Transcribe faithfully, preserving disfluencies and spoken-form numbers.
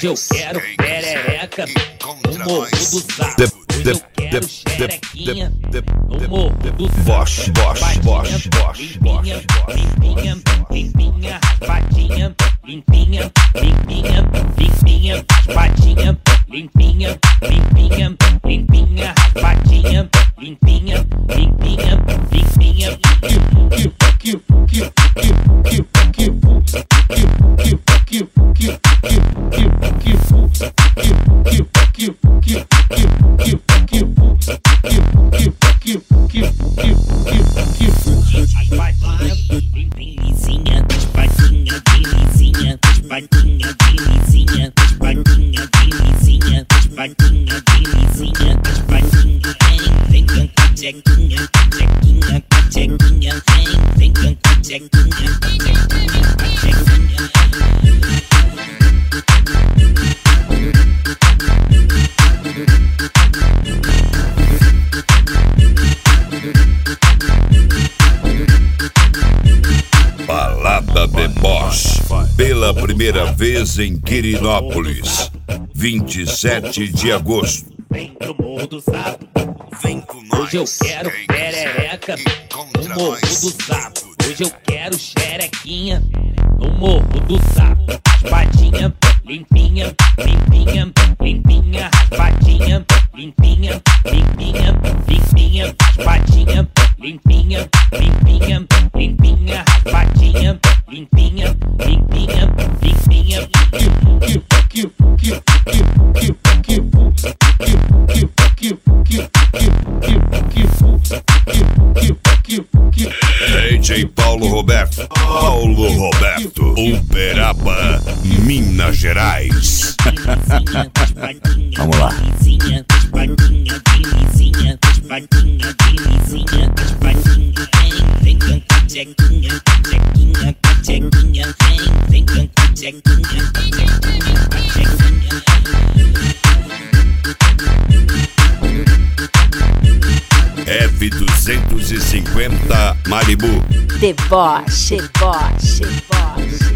Hoje eu quero perereca no morro do sapo. Hoje eu quero xerequinha no morro do sapo. Bosch, Bosch, Bosch, Bosch, limpinha, limpinha, limpinha, patinha, limpinha, limpinha, limpinha, patinha, limpinha, limpinha, limpinha, patinha, limpinha, limpinha, limpinha. Patinha, patinha, belezinha, patinha, belezinha, patinha, belezinha, patinha, belezinha, patinha, vem, vem com tchequinha, tchequinha, tchequinha, vem, vem com tchequinha, tchequinha, tchequinha. Balada de Bosch, pela primeira vez em Quirinópolis, vinte e sete de agosto. Vem pro morro do sapo. Vem com nós. Hoje eu quero perereca no morro do sapo. Hoje eu quero xerequinha no morro do sapo. Patinha, limpinha, limpinha, limpinha, patinha, limpinha, limpinha, limpinha, patinha, limpinha, limpinha, limpinha, patinha, limpinha, limpinha, limpinha. D J Paulo Roberto, Paulo Roberto, Uberaba, Minas Gerais. Vamos lá. F duzentos e cinquenta Malibu. The Bosch, The Bosch, The Bosch.